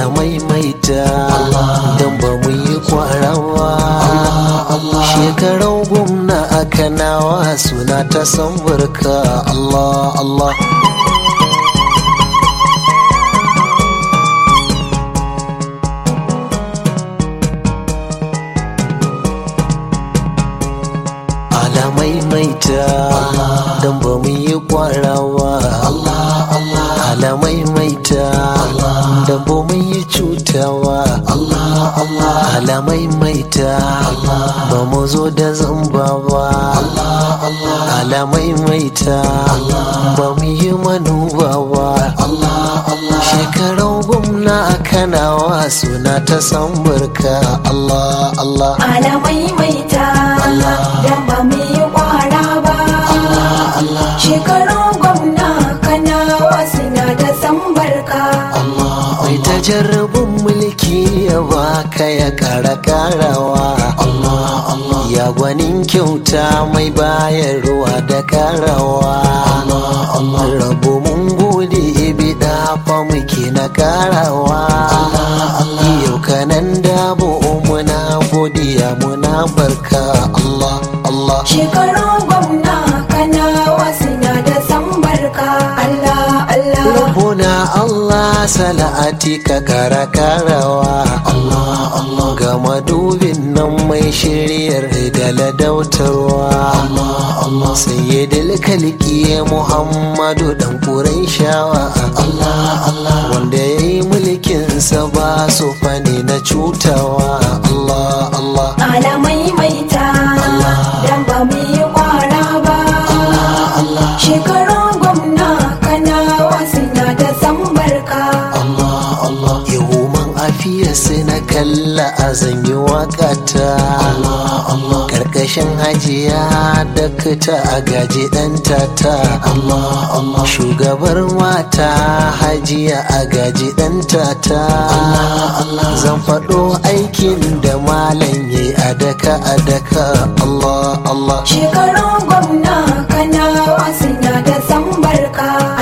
maimaita don ba mu yi kwarawa. Shekarau gwamna a Kanawa suna ta san barka. Allah Allah. Maimaita don ba mu yi kwarawa. Ala maimaita don ba mu yi cutawa. Ala maimaita ba mu zo da zamba ba. Ala maimaita ba mu yi manuba ba. Shekarau gwamna a Kanawa suna ta san barka. Allah Allah. Ala maimaita don ba mu yi kwara ba. Shekarun gwamna Kanawa suna da san barka. Mai ta jarrabin mulki ya baka ya kara karawa. Ya gwanin kyauta mai bayarwa da karawa. Rabu mun gode bida fa muke na karawa. Yau kanan dabo muna godiya muna barka. Allah Allah. Shekarun gwamna Kanawa suna da san barka. Allah Allah. Rabbuna Allah sala'ati ka kara karawa. Allah Allah. Ga madubin nan mai shiryar da ladautarwa. Allah Allah. Sayyidul kalki Muhammadu dan Quraishawa. Allah Allah. Wanda yayi mulkin sa ba su fani na cutawa. Allah Allah. Ala maimaita dan ba mu yi kwara ba. Shekarun gwamna Kanawa suna da san barka. Yau man afiya sai na kalla a zanyi wakata. Karkashin hajiya da ta a gaji ɗan tata. Shugabar mata hajiya a gaji ɗan tata. Zan faɗo aikin da malam yayi a daka a daka. Allah Allah. Shekarun gwamna Kanawa suna da san barka.